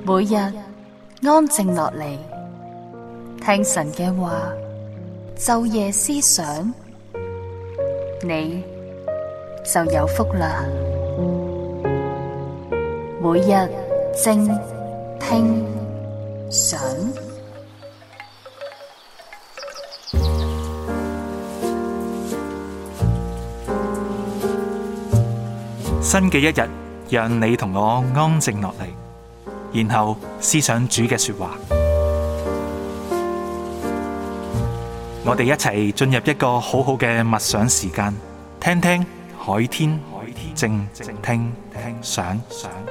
每日安靜落嚟，聽神嘅話，晝夜思想，你就有福啦。每日靜聽想， 新嘅一日，讓你同我安靜落嚟，然後思想主嘅說話。我哋一齊進入一個好好嘅默想時間，聽聽海天，靜聽想。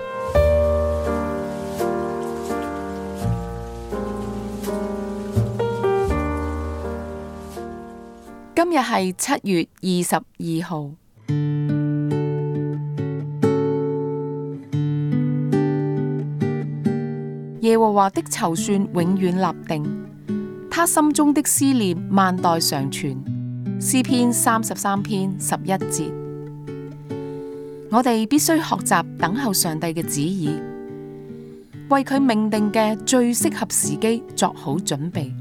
今日係7月22號。耶和華的籌算永遠立定，他心中的思念萬代常存。詩篇33篇11節。我哋必須學習等候上帝嘅旨意，為佢命定嘅最適合時機作好準備。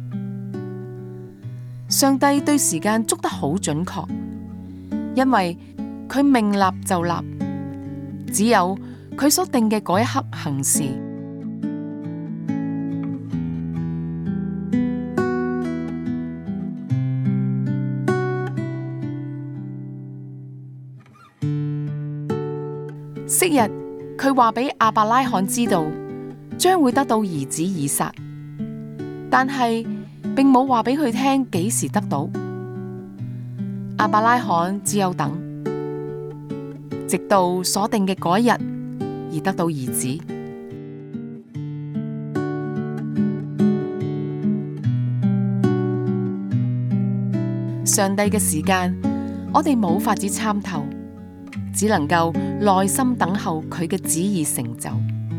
上帝對時間捉得好準確，因為佢命立就立，只有佢所定嘅嗰一刻行事。昔日佢話俾亞伯拉罕知道將會得到兒子以撒，但係並冇話俾佢聽幾時得到。亞伯拉罕只有等，直到所定嘅嗰一日而得到兒子。上帝嘅時間，我哋冇法子參透，只能夠耐心等候佢嘅旨意成就。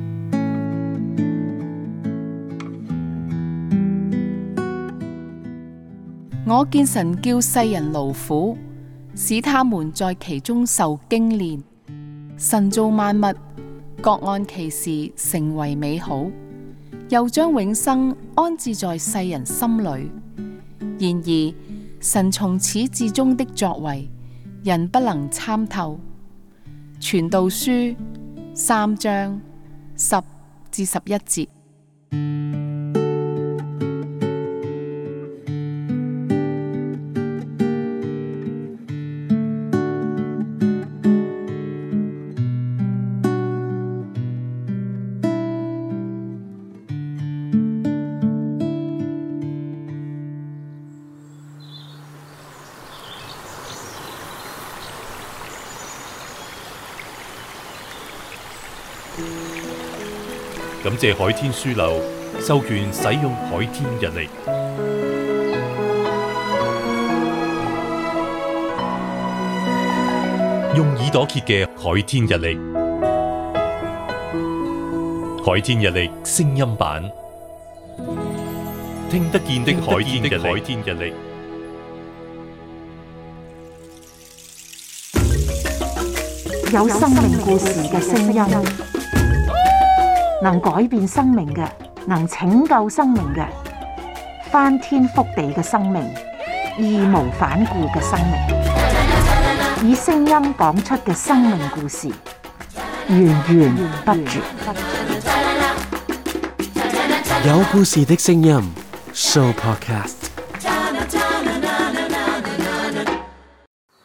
我見神叫世人勞苦，使他們在其中受經練。神造萬物，各按其時成為美好，又將永生安置在世人心裏。然而，神從始至終的作為，人不能參透。傳道書3章10至11節。 感謝海天書樓授權使用海天日曆，用耳朵揭嘅海天日曆，海天日曆聲音版，聽得見的海天日曆。 有生命故事嘅聲音，能改變生命嘅，能拯救生命嘅，翻天覆地嘅生命，義無反顧嘅生命，以聲音講出嘅生命故事，源源不絕。 有故事的聲音 Show Podcast。